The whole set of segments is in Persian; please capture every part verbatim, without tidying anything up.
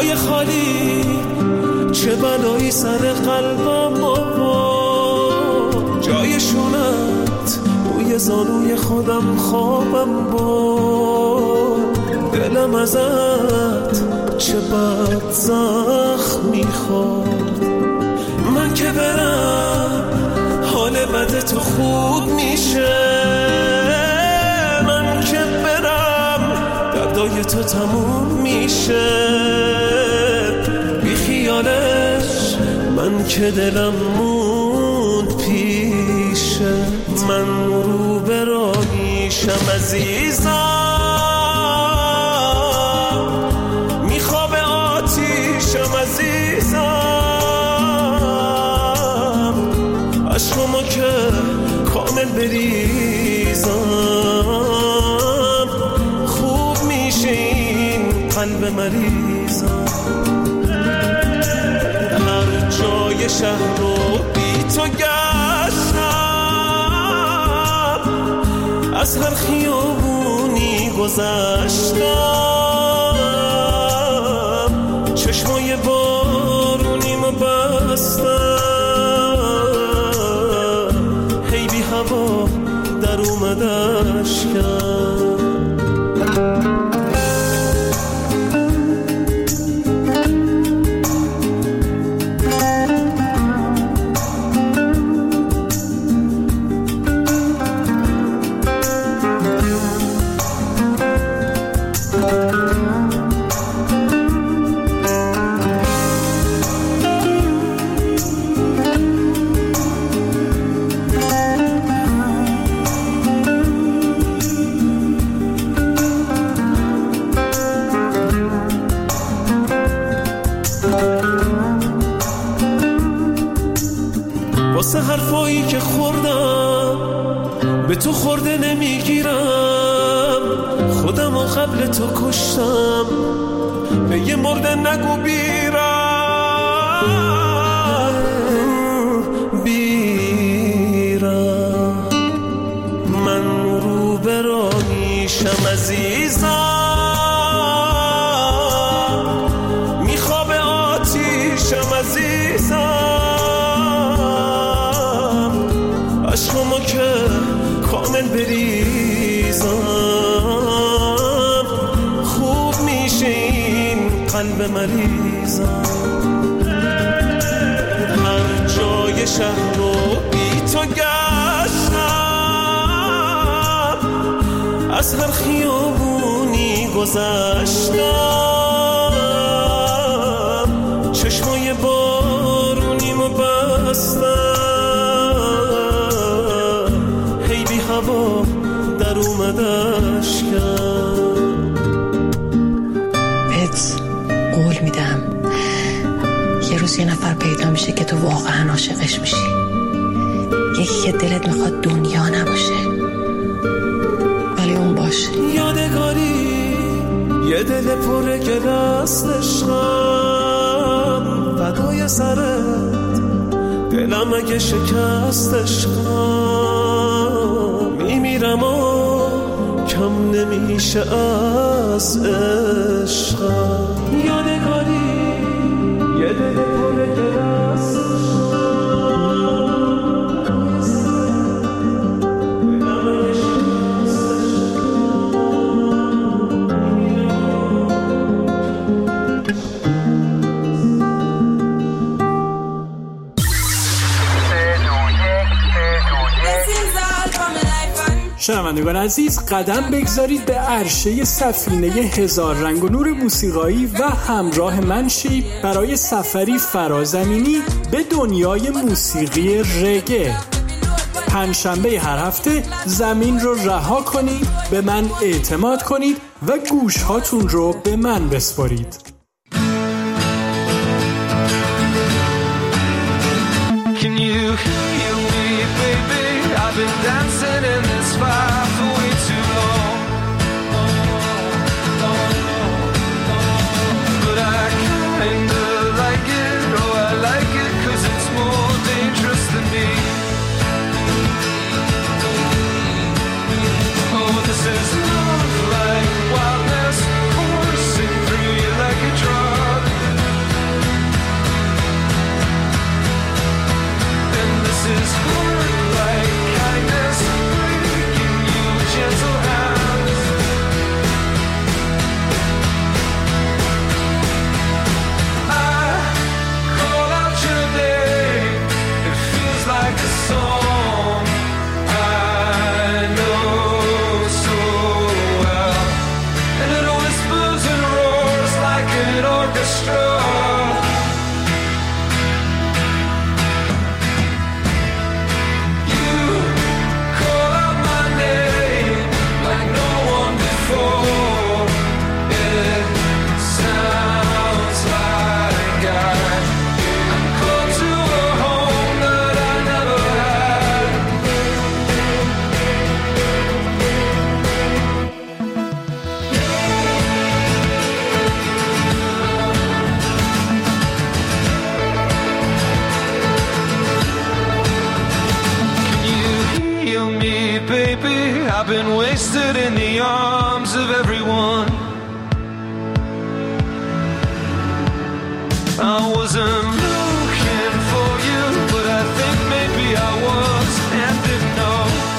جای خالی چه بلایی سر قلبم بابا، جای شونت روی زانوی خودم خوابم با، دلم ازت چه بد زخم میخورد. من که برم حال بد تو خوب میشه، من که برم دردای تو تموم میشه، بی خیالش من که دلم موند پیشه. من رو به راه میشم عزیزم، میخواب آتیشم عزیزم، عشقمو که کامل بریزم، خوب میشه این قلب مریضم. هر جای شهر رو بی تو گشتم، از هر خیابونی گذشتم، چشمای بارونیمو بستم، هی بی هوا در اومد اشکم. واسه حرفایی که خوردم به تو خورده نمیگیرم، خودم و قبل تو کشتم، به یه مرده نگو بیرم بیرم. من رو به راه میشم عزیزم، میخواب آتیشم عزیزم، عشقمو که کامل بریزم، خوب میشه این قلب مریضم. هر جای شهر رو بی تو گشتم، از هر خیابونی گذشتم، چشمای بارونیمو بستم، هی بی هوا در اومد اشکم. بهت قول میدم یه روز یه نفر پیدا میشه که تو واقعا عاشقش میشی، یکی که دلت میخواد دنیا نباشه ولی اون باشه. یادگاری یه دل پر گل است عشقم، فدای سرت دلم اگه شکست عشقم، میمیرم و کم نمیشه از عشقم. یادگاری یه دل پر گل است شنوندگان عزیز، قدم بگذارید به عرشه سفینه هزار رنگ و نور موسیقایی و همراه من شید برای سفری فرازمینی به دنیای موسیقی رگه. پنجشنبه هر هفته زمین رو رها کنید، به من اعتماد کنید و گوش هاتون رو به من بسپارید. Can you hear me, baby? I've been dancing in this fire for way too long. But I kinda like it, oh I like it, cause it's more dangerous than me. Oh, this is love like wildness, coursing through you like a drug. been wasted in the arms of everyone. I wasn't looking for you, but I think maybe I was and didn't know.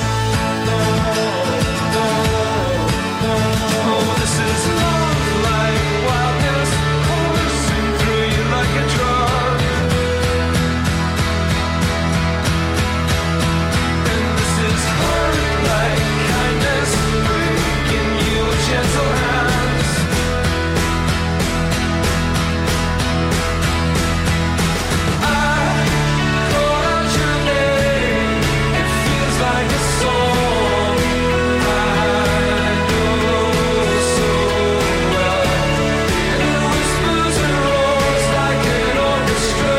Oh, this is love like wildness, coursing through you like a drug. And this is hurt like kindness, breaking you gentle hands. I call out your name, it feels like a song. I know so well. It whispers and roars like an orchestra.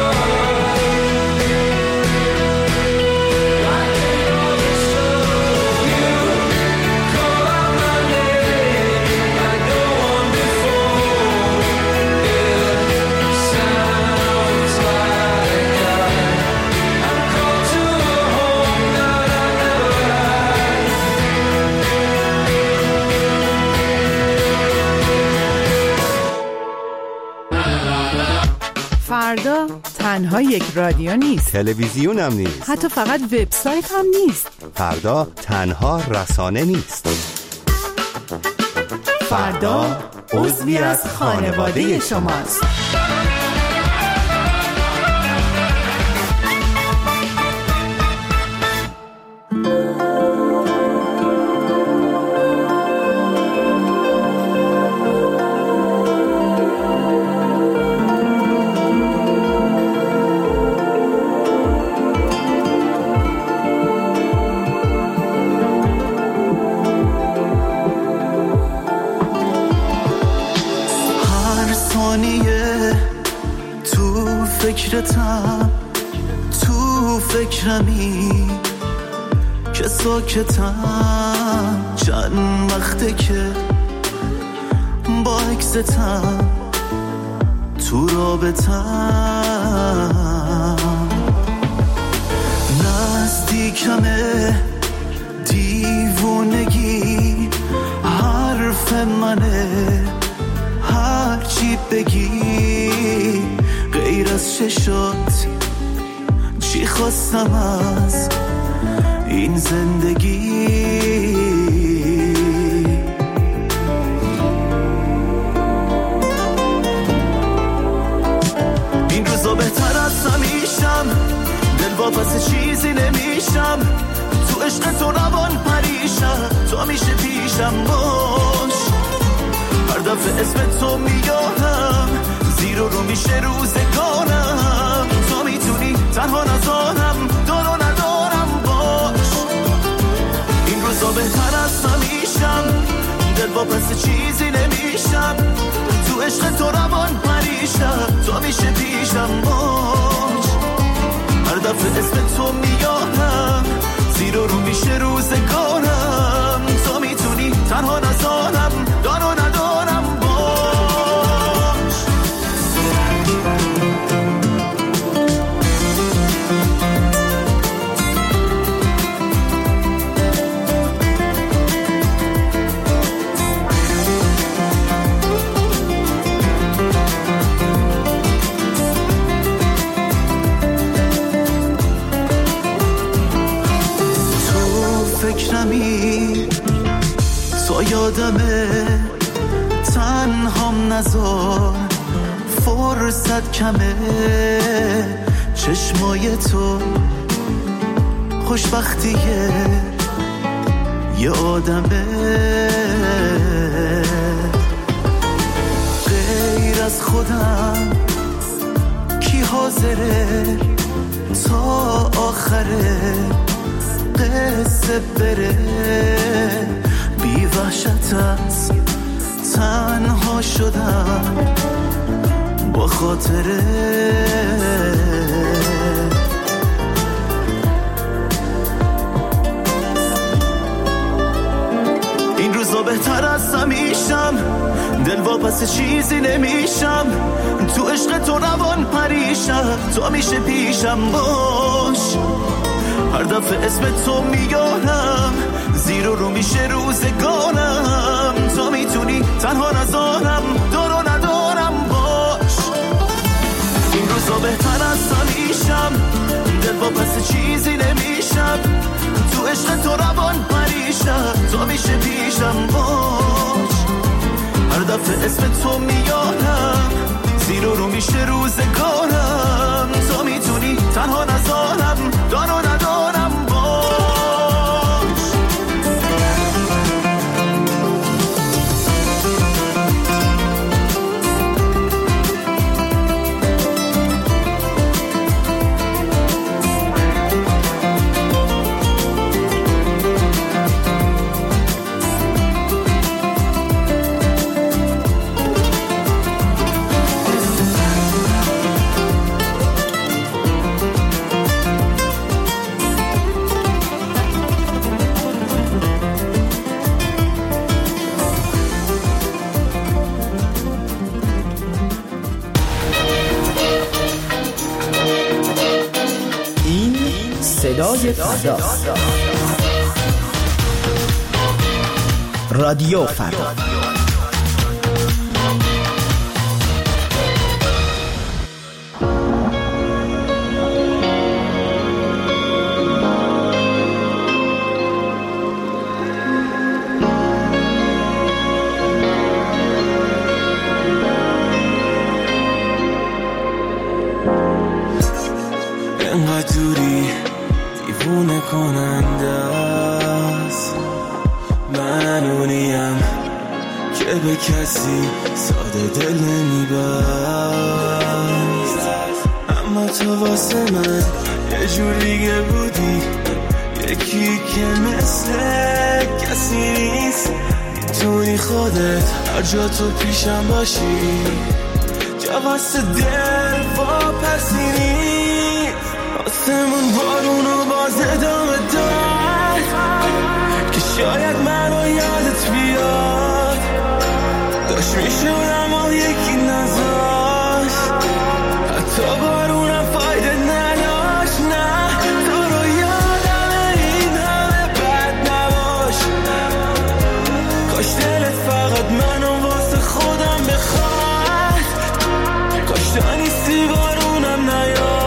Like an orchestra. You call out my name like no one before. It sounds like I, I'm called to a home that I never had. فردا تنها یک رادیو نیست، تلویزیون هم نیست، حتی فقط وبسایت هم نیست. فردا تنها رسانه نیست. فردا عضوی از خانواده شماست. هر ثانیه تو فکرتم، تو فکرمی که ساکتم. چند وقته که با عکستم تو رابطم. نزدیکمه دیوونگی، حرف منه هرچی بگی. غیر از چشات چی خواستم از این زندگی. این روزا بهتر از همیشم، دل واپس چیزی نمیشم. تو عشق تو روان پریشم، تو همیشه پیشم باش. هر دفعه اسم تو میگم زیر و رو میشه روزگارم. تو میتونی تنها نذارم، دارو ندارم باش. این روزا بهتر از همیشم، دل واپس چیزی نمیشم. تو عشق تو روان پریشم، تو میشه پیشم باش. هر دفعه اسم تو میگم زیر و رو میشه روزگارم. تو میتونی تنها نذارم، دارو ندارم باش. تو فکرمی، تو یادمه تنهام نذار. فرصت کمه، چشمای تو خوشبختیه یه آدمه. غیر از خودم کی حاضره تا آخره قصه بره. بی وحشت از تنها شدم با خاطره. این روزا بهتر از همیشم، دل واپس چیزی نمیشم. تو عشق تو روان پریشم، تو میشه پیشم باش. هر دفعه اسم تو میگم زیر و رو میشه روزگارم، تو میتونی تنها نذارم، دارو ندارم باش. این روزا بهتر از همیشم، دل با پس چیزی نمیشم، تو عشق تو روان پریشم، تو میشه پیشم باش. هر دفعه اسم تو میارم، زیر و رو میشه روزگارم، تو میتونی تنها نذارم، دارو ندارم باش. صدای فردا، رادیو فردا. انقدر دوری دیوونه کننده است، من اونیم که به کسی ساده دل نمیبست، اما تو واسه من یه جور دیگه بودی، یکی که مثل کسی نیست. میتونی خودت هر جا تو پیشم باشی، جا واسه دل واپسی نیست. آسمون بارونو باز ادامه داد که شاید منو یادت بیاد، داشت میشد اما یکی نذاشت، حتی بارونم فایده نداشت. نه تو رو یادم این همه بد نباش، کاش دلت فقط منو واسه خودم بخواد، کاش تا نیستی بارونم نیاد.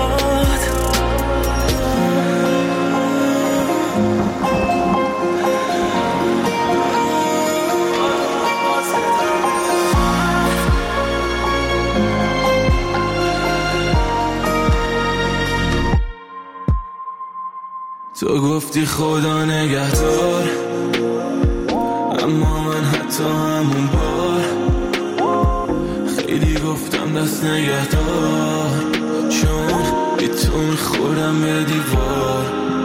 تو گفتی خدا نگهدار، اما من حتی همون بار خیلی گفتم دست نگهدار، چون بی تو میخورم به دیوار.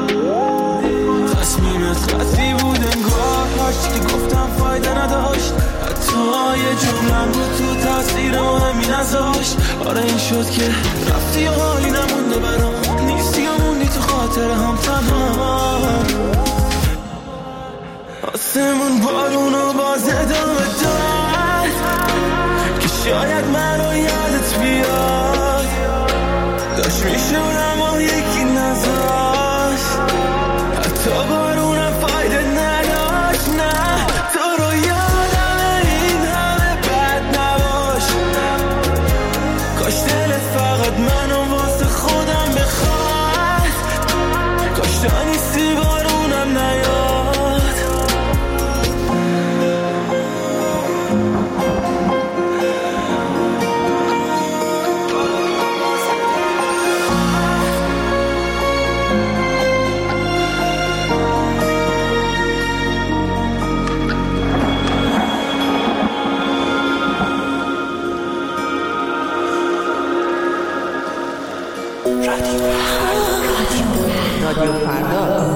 تصمیمت قطعی بود انگار، هرچی گفتم فایده نداشت، حتی یه جملم بود تو تاثیر مهمی نذاشت. آره این شد که رفتی و حالی نمونده برام، نیستی و موندی تو خاطر هم تنها. آسمون بارونو باز ادامه داد که شاید منو یادت بیاد، داشت میشد اما یکی نذاشت، حتی بارونم فایده نداشت. نه تو رو یادم این همه بد نباش، کاش دلت فقط منو واسه خودم بخواد، کاش تا نیستی بارونم نیاد. رادیو فردا.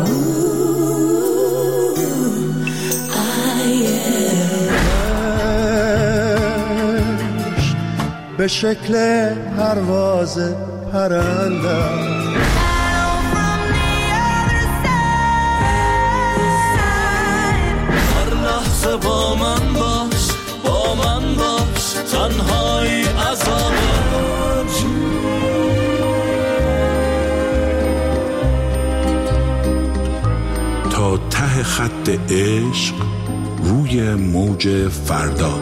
به شکل پرواز پرنده هر لحظه با من باش، با من باش، تنهایی عذابه. تا ته ته خط عشق روی موج فردا.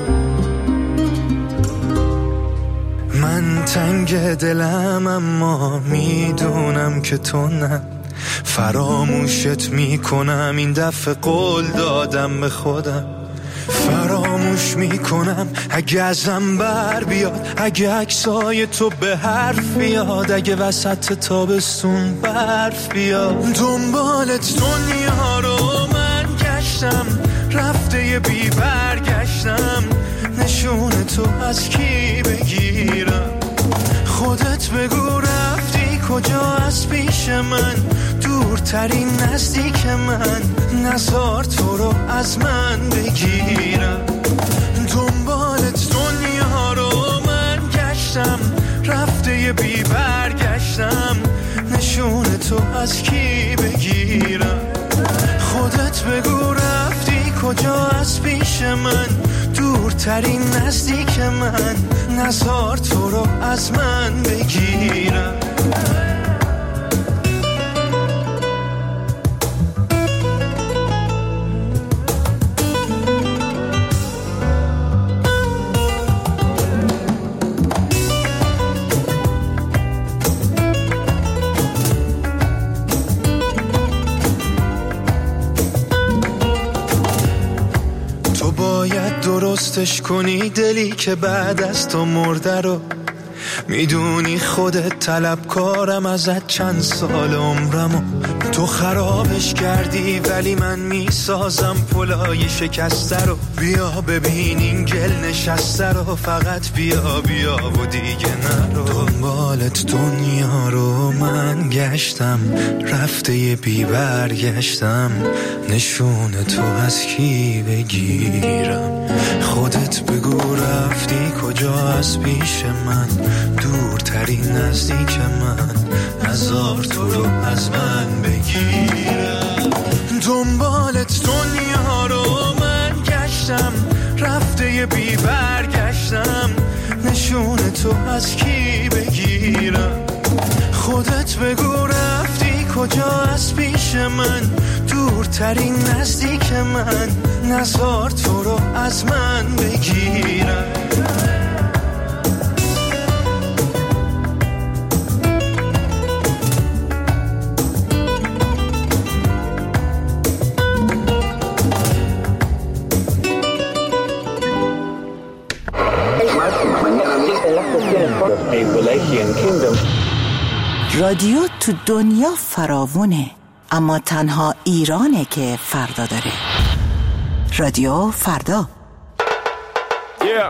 من تنگ دلم اما میدونم که تو نه، فراموشت میکنم این دفعه قول دادم به خودم، فراموش میکنم اگه ازم بر بیاد، اگه عکسای تو به حرف بیاد، اگه وسط تابستون برف بیاد. دنبالت دنیا رو من گشتم، رفته یه بی برگشتم، نشون تو از کی بگیرم؟ خودت بگو رفتی کجا از پیش من، دورترین نزدیک من، نزار تو رو از من بگیرم. دنبالت دنیا رو من گشتم، رفته یه بی برگشتم، نشون تو از کی بگیرم؟ خودت بگو رفتی کجا از پیش من، دورترین نزدیک من، نزار تو رو از من بگیرم. درستش کنی دلی که بعد از تو مرده رو، میدونی خودت طلبکارم ازت چند سال عمرمو، تو خرابش کردی ولی من میسازم پلای شکسته رو. بیا ببین این گل نشسته رو، فقط بیا بیا و دیگه نرو. دنبالت دنیا رو من گشتم، رفته یه بی برگشتم، نشون تو از کی بگیرم؟ خودت بگو رفتی کجا از پیش من، دورترین نزدیک من، نزار تو رو از من بگیرم. دنبالت دنیا رو من گشتم، رفته یه بی برگشتم، نشون تو از کی بگیرم؟ خودت بگو رفتی کجا از پیش من، دورترین نزدیک من، نزار تو رو از من بگیرم. رادیو تو دنیا فراوونه، اما تنها ایرانه که فردا داره. رادیو فردا. Yeah.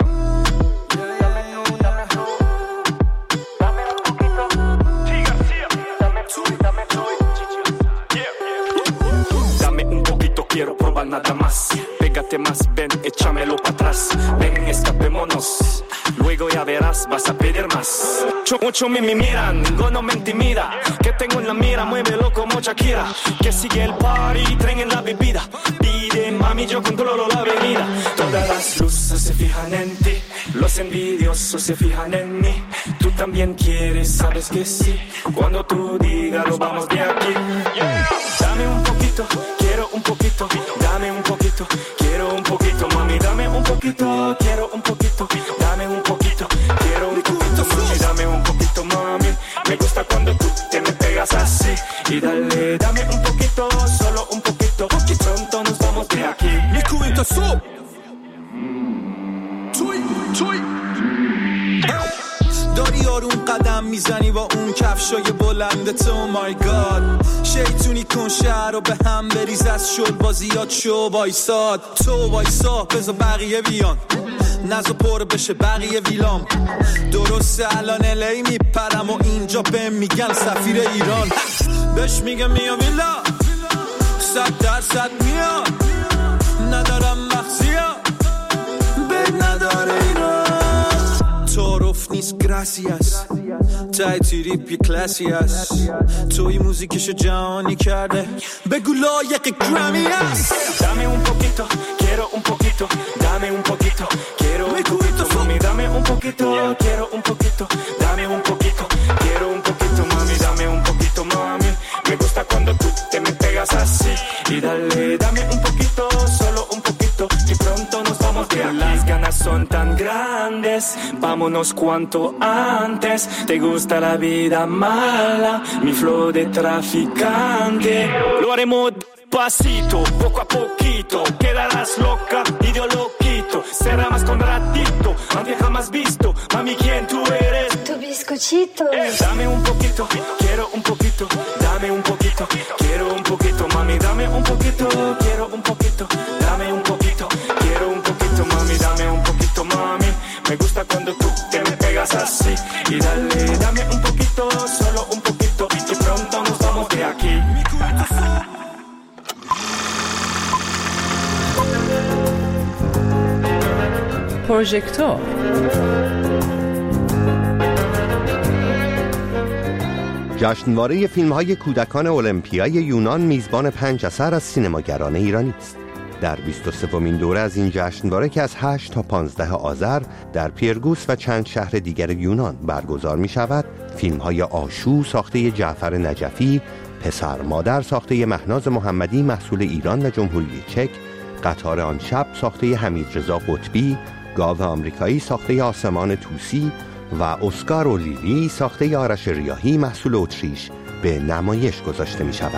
Dame un poquito, quiero probar nada más. Pégate más, ven, échamelo para atrás. Ven, escapémonos. Luego ya verás, vas a pedir más. Mucho, mucho me, me miran, ninguno me intimida. Que tengo en la mira, muévelo como Shakira. Que sigue el party, tren en la bebida. Pide, mami, yo controlo la avenida. Todas las luces se fijan en ti. Los envidiosos se fijan en mí. Tú también quieres, sabes que sí. Cuando tú digas, lo vamos de aquí. Yeah. Dame un poquito, quiero un poquito. Dame un poquito, quiero un poquito. Mami, dame un poquito, quiero un poquito. Dame un poquito, quiero un poquito. Mami, dame un poquito, mami. Me gusta cuando tú te me pegas así. Y dale, dame un poquito, solo un poquito. Y pronto nos vamos de aquí. Mi cubito sub. Toy, toy. داری آروم قدم میزنی با اون کفشای بلندت. او مای گاد شیطونی کن شهر رو به هم بریز، از شل بازیات شو وایساد. تو وایسا بذار بقیه بیان، نزا پر بشه بقیه ویلام. درسته الان الی میپرم و اینجا بهم میگن سفیر ایران. بهش میگم میام ویلا صد درصد میام، ندارم مخزیا بد نداره ایران. تعارف نیست گراسیاس، تای تریپ یه کلاسی هست. توی موزیکشو جهانی کرده، بگو لایق گرامی هست. Dame un poquito, quiero un poquito. Dame un poquito, quiero un poquito. Mami, dame un poquito, quiero un poquito. Dame un poquito, quiero un poquito. Mami, dame un poquito, mami. Me gusta cuando tú te me pegas así. Y dale, dame ganas son tan grandes, vámonos cuanto antes. Te gusta la vida mala, mi flow de traficante. Lo haremos pasito, poco a poquito. Quedarás loca y yo lo quito. Será más con ratito, aunque jamás visto. Mami, ¿quién tú eres? Tu bizcochito. Eh, dame un poquito, quiero un poquito. Dame un poquito, quiero un poquito. Mami, dame un poquito, quiero un poquito. Dame un poquito, quiero un poquito. Mami, dame un poquito, mami. Me gusta cuando tú te me pegas así. Y dale, dame un poquito, solo un poquito. Y pronto nos vamos de aquí. پروژکتور جشنواره فیلم‌های کودکان المپیای یونان میزبان پنج اثر از سینماگران ایرانی است. در بیست و سومین دوره از این جشنواره که از هشت تا پانزده آذر در پیرگوس و چند شهر دیگر یونان برگزار می شود، فیلم‌های آشو ساخته جعفر نجفی، پسر مادر ساخته مهناز محمدی محصول ایران و جمهوری چک، قطار آن شب ساخته حمیدرضا قطبی، گاو آمریکایی ساخته آسمان توسی و اسکار و لیلی ساخته آرش ریاحی محصول اتریش به نمایش گذاشته می شود.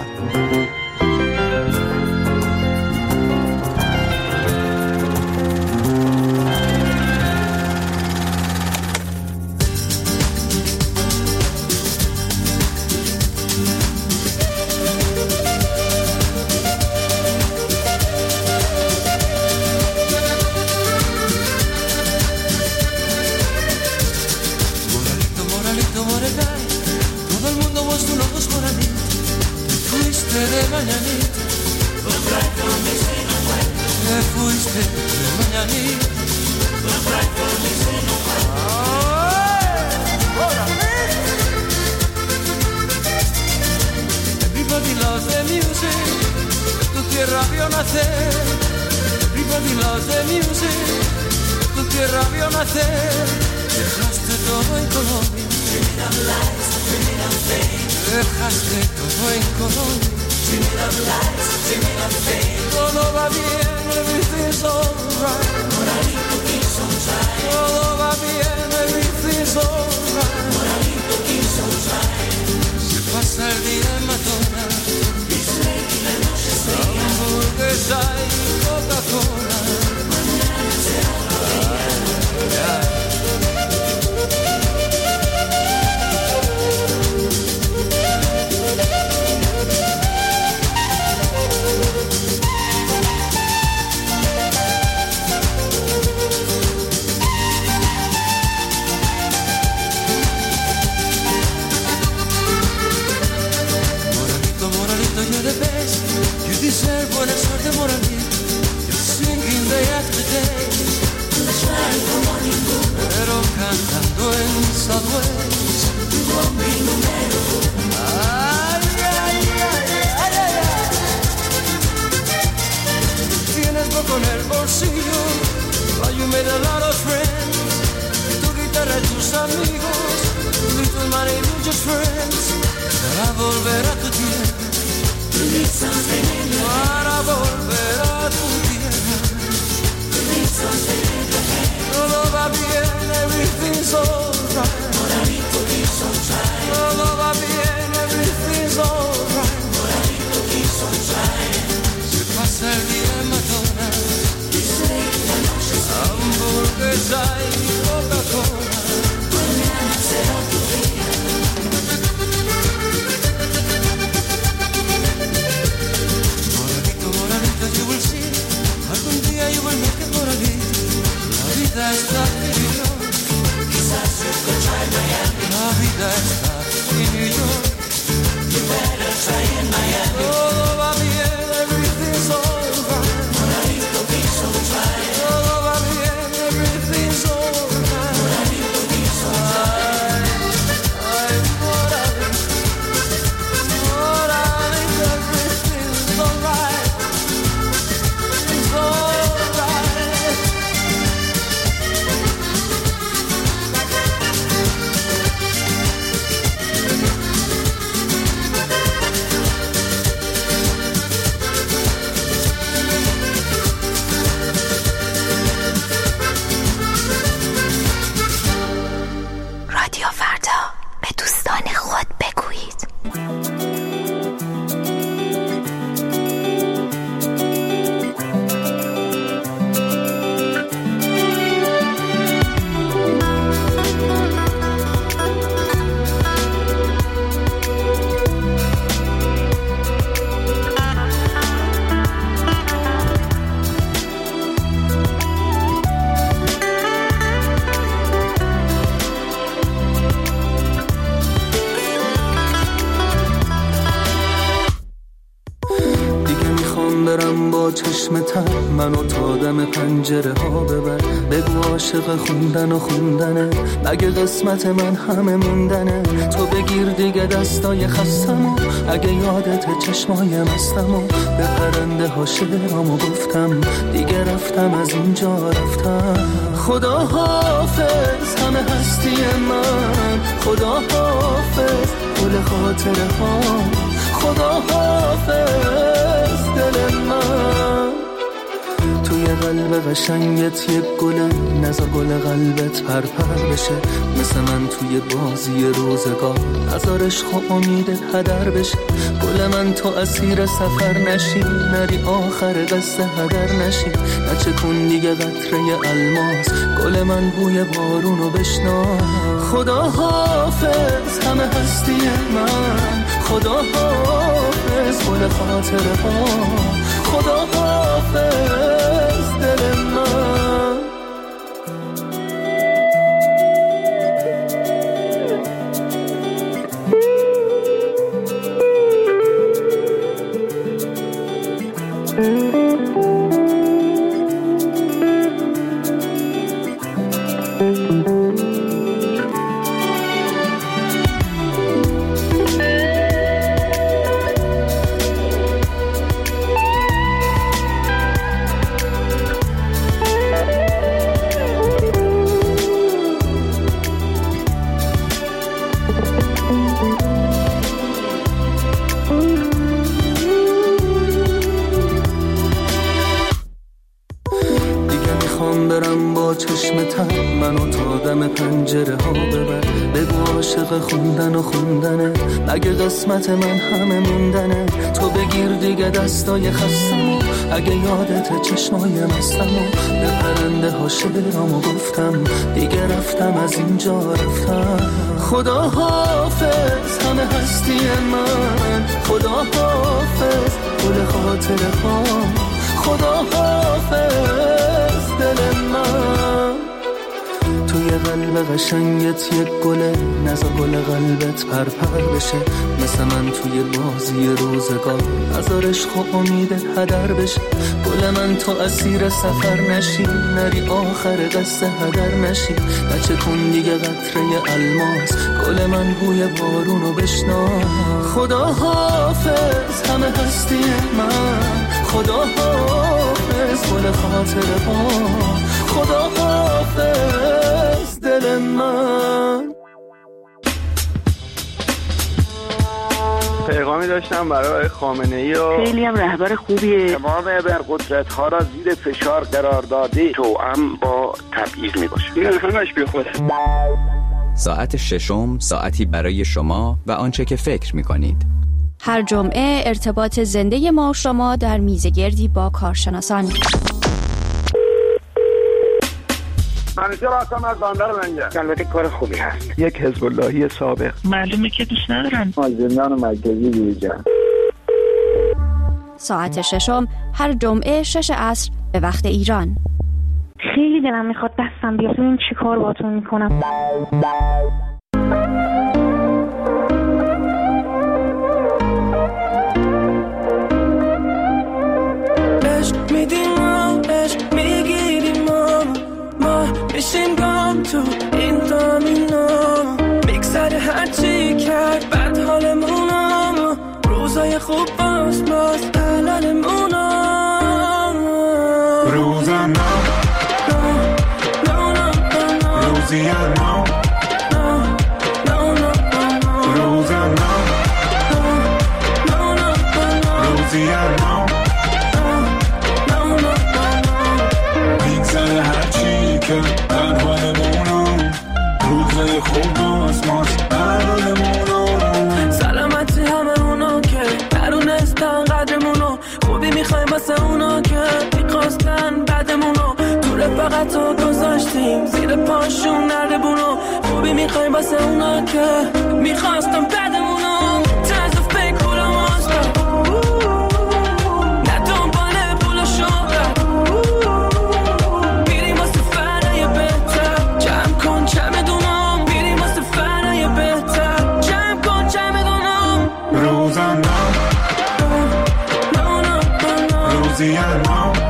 چشم تر منو تا دم پنجره ها ببر. بگو عاشق خوندن و خوندنه، مگه قسمت من همه موندنه. تو بگیر دیگه دستای خستمو، اگه یادت چشمای مستمو. به پرنده ها شعرامو گفتم، دیگه رفتم از اینجا رفتم. خدا حافظ همه هستی من، خدا حافظ گل خاطره ها، خدا حافظ دل من. توی قلب قشنگت یک گله، نزا گل قلبت پرپر بشه. مثل من توی بازی روزگار، نزار عشق و امیدت هدر بشه. گل من تو اسیر سفر نشی، نری آخر قصه هدر نشی. نچه کن دیگه قطره الماس، گل من بوی بارونو بشنا. خدا حافظ همه هستی من، خدا حافظ گل خاطره ها، خدا حافظ دل من. منو تا دم پنجره ها ببر. بگو عاشق خوندن و خوندنه، مگه قسمت من همه موندنه. تو بگیر دیگه دستای خستمو، اگه یادت چشمای مستمو. به پرنده ها شعرامو گفتم، دیگه رفتم از اینجا رفتم. خدا حافظ همه هستی من، خدا حافظ گل خاطره ها، خدا حافظ دل من. توی قلب قشنگت یک گله، نزا گل قلبت پرپر بشه. مثل من توی بازی روزگار، نزار عشق و امیدت هدر بشه. گل من تو اسیر سفر نشی، نری آخر قصه هدر نشی. بچه کن دیگه قطره الماس، گل من بوی بارونو بشنا. خدا حافظ همه هستی من، خدا حافظ گل خاطره ها، خدا حافظ دل من. پیغامی داشتم برای خامنه‌ای و خیلی هم رهبر خوبیه. تمام ابرقدرت ها را زیر فشار قرار داده، توأم با تبعیض میباشه. این همش بی خوده. ساعت ششم، ساعتی برای شما و آنچه که فکر میکنید. هر جمعه ارتباط زنده ما و شما در میزگردی با کارشناسان. منیجر هستم از بندر منجر. البته کار خوبی هست. یک حزب اللهی سابق. معلومه که دوست ندارن. از زندان مرکزی بیرون. ساعت ششم هر جمعه شش عصر به وقت ایران. خیلی دلم میخواد دستم بیاد، این چی کار باتون میکنم. عشق میدیم ما، عشق میگیریم ما، ما میشیم گام تو این دامینا. میگذره هرچی کرد بد حالمونم، روزای خوب باز باز حلالمونم. روزم روزی نو روزم روزی نو میگذره هرچی که در حالمونم، روزای خوب باز باز حلالمونم. سلامتی همه اونا که درونستن قدرمونو، خوبی میخوایم واسه اونا که میخواستن بدمونو. تو رفاقت رو گذاشتیم زیر پاشون نردبونو، خوبی میخوایم واسه اونا که میخواستن بدمونو. طرز فکر پولا ماستن، نه دنباله پولا شهرت. میریم واسه فرای بهتر، جمع کن چمدونم. میریم واسه فرای بهتر، جمع کن چمدونم. روزم روزی نو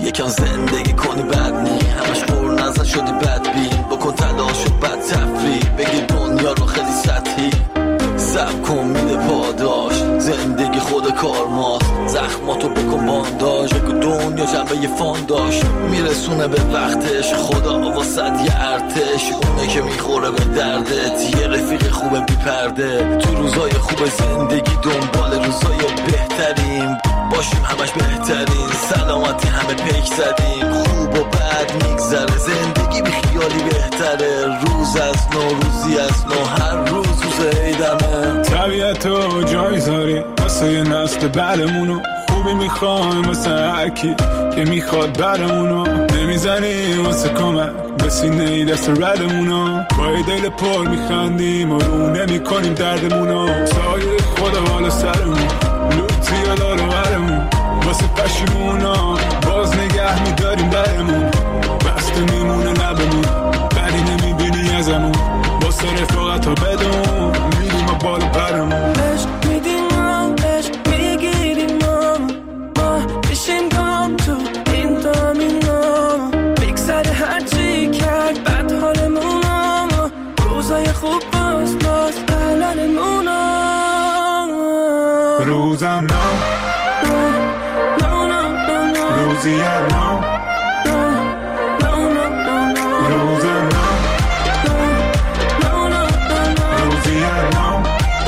یکم زندگی کنی بد نی، همش قور نزد شدی بدبین، بکن تلاش و بد تفریح، بگیر دنیا رو خیلی سطحی، سب کن میده پاداش، زندگی خود کار ماست، زخماتو بکن بانداش، بگو دنیا جنبه یه فانداش، میرسونه به وقتش، خدا واسد یه ارتش، اونه که میخوره به دردت، یه رفیق خوبه بی پرده، تو روزای خوب زندگی دنبال روزای بهترین باشیم، همش بهترین، سلامتی همه پیک زدیم، خوب و بد میگذره، زندگی بی خیالی بهتره، روز از نو روزی از نو، هر روز روز عیدمه، طبیعتو جای زاری واسه یه نسل بعدمونو، خوبی میخوایم واسه هرکی که میخواد برمونو، نمیزنیم واسه کمک به سینه دست ردمونو، با یه دل پر میخندیم و رو نمیکنیم دردمونو، سایه خدا بالا سرمون، لوتی یا دارو برمون، واسه پشیمونا باز نگه میداریم درمون، بسته میمونه لبمون، بری نمیبینی ازمون، واسه رفاقت ها بدون میریم و بالا برمون، عشق میدیم ما، عشق میگیریم ما، ما بشیم گام تو این دامینا، بگذره هرچی کرد بد حالمونا، روزای خوب باز باز حلالمونا، روزم نو روزی نو روزم نو روزی نو.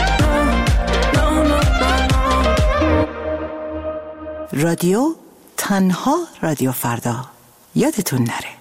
رادیو تنها رادیو فردا، یادتون نره.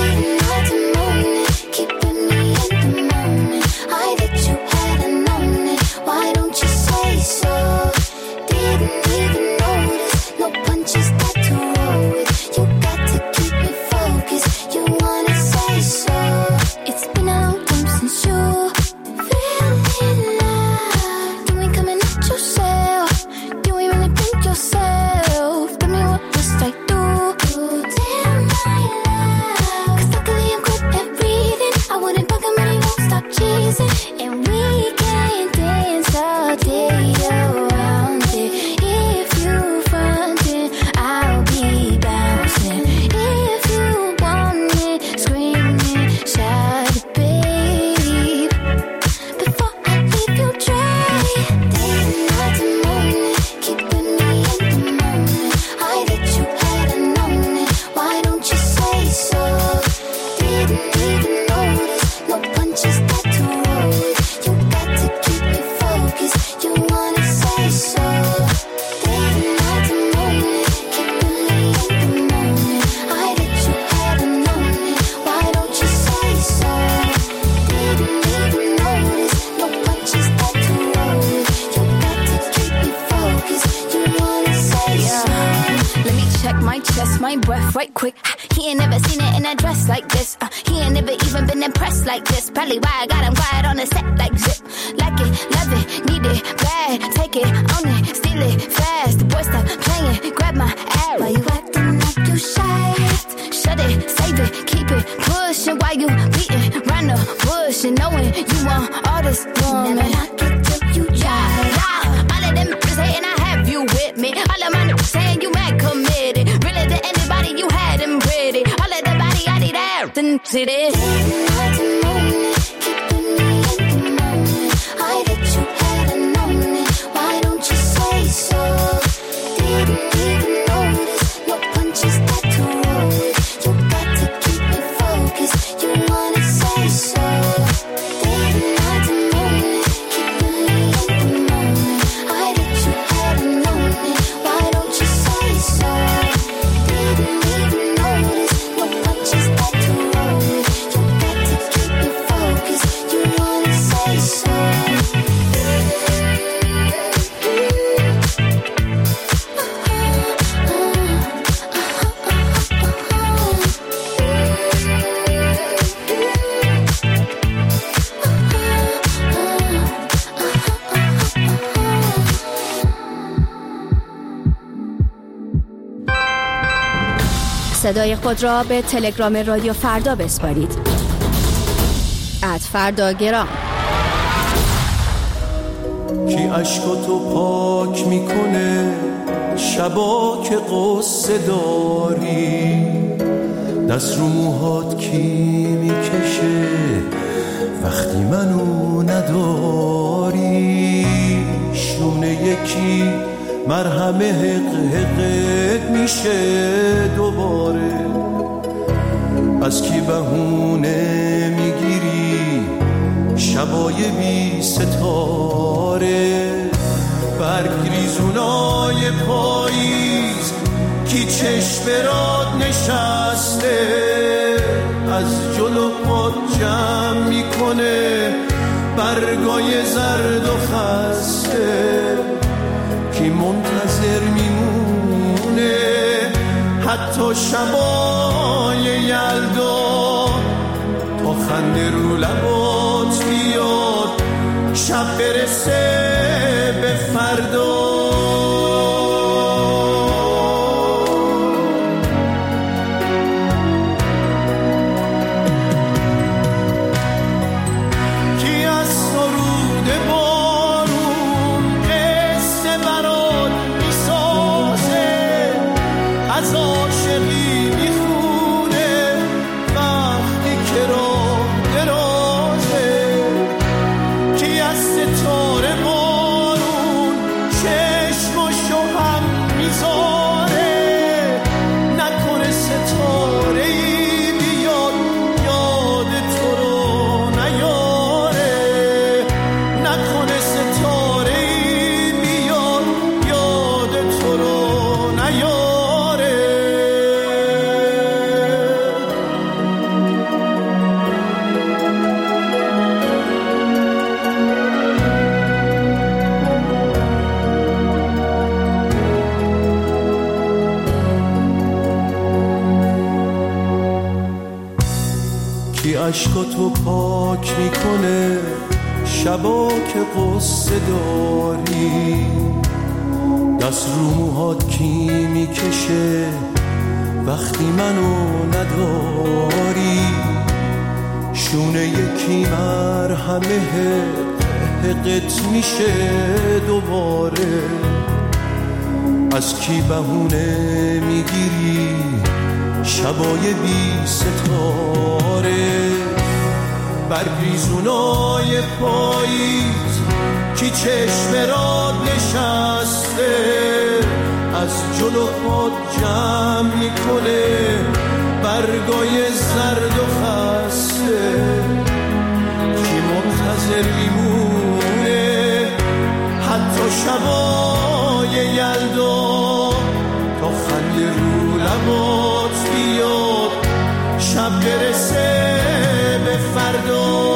صدای خود را به تلگرام رادیو فردا بسپارید. ات فرداگرام. کی عشقاتو پاک میکنه، شبا که قصه داری، دست رو موهات کی میکشه وقتی منو نداری، شونه یکی مرهم حق حقت میشه دوباره، از کی بهونه میگیری شبای بی ستاره، برگ ریزونای پاییز کی چشم راد نشسته، از جلو پات جمع میکنه برگای زرد و خسته، کی منتظر میمونه حتی شبای یلدا، تا خنده رو لبات بیاد شب برسه به فردا. عشقاتو پاک میکنه شبا که قصه داری، دست رو موهات کی میکشه وقتی منو نداری، شونه یکی مرهمه حقت میشه دوباره، از کی بهونه میگیری شبای بی ستاره، برگریزونای پاییز کی چشم راد نشسته، از جلو پات جمع میکنه برگای زرد و خسته، کی منتظر میمونه حتی شبای یلدا، تا خنده رو لبات بیاد شب برسه به فردا.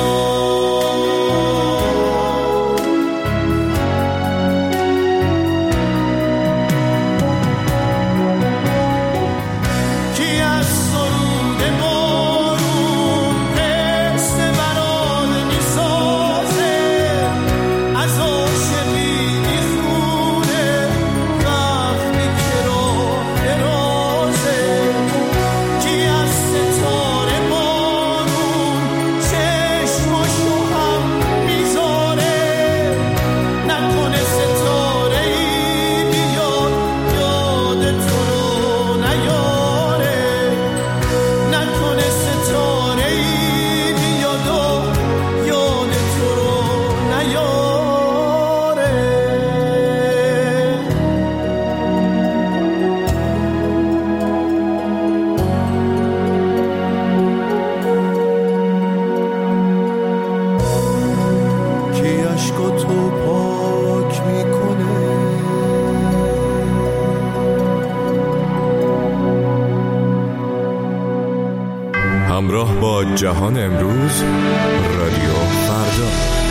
همراه با جهان امروز، رادیو فردا.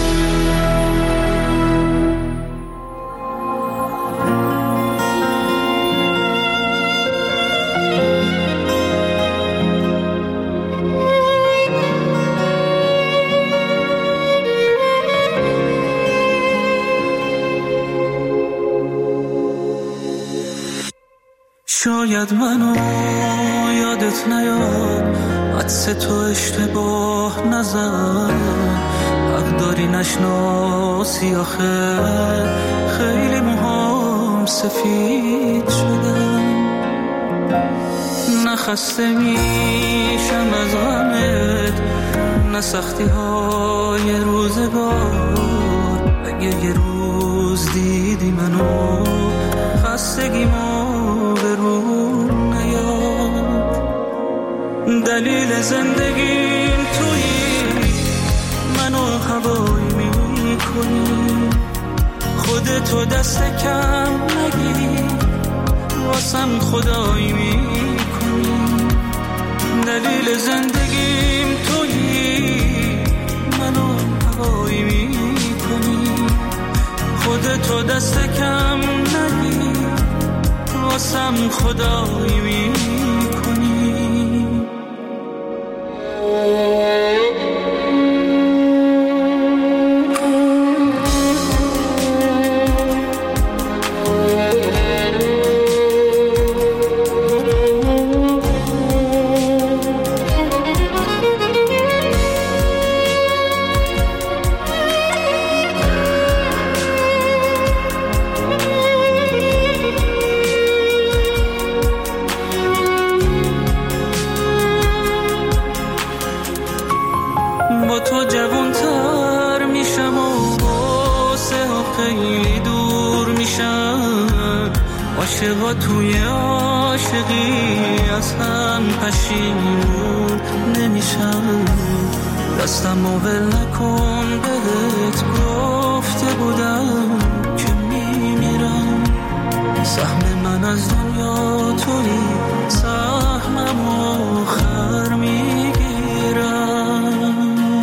شاید منو یادت نیاد، حدس تو اشتباه نزد، حق داری نشناسی آخه خیلی مهم برام سفید شدم، نه خسته میشم از غمت، نه سختی های روزگار. اگه یه روز دیدی منو خستگیمو به رو نیار. دلیل زندگیم تویی، منو هوایی میکنی، خودتو دست کم نگی، واسم خدایی میکنی. دلیل زندگیم تویی، منو هوایی میکنی، خودتو دست کم نگی، واسم خدایی میکنی. با تو جوانتر میشم و باسه ها خیلی دور میشم. عاشقا توی عاشقی از هم پشیمون نمیشم. دستم و ول نکن، بهت گفته بودم که میمیرم. سهم من از دنیا توی، سهمم آخر میگیرم.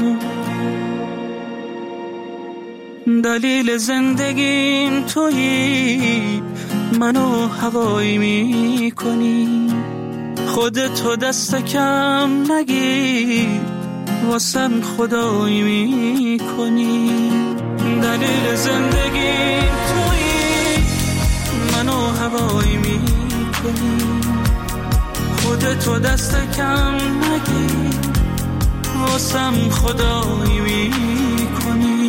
دلیل زندگیم تویی، منو هوایی میکنی، خودتو دست کم نگیر، واسم خدایی میکنی. دلیل زندگیم تویی، منو هوایی میکنی، خودتو دست کم نگیر، واسم خدایی میکنی.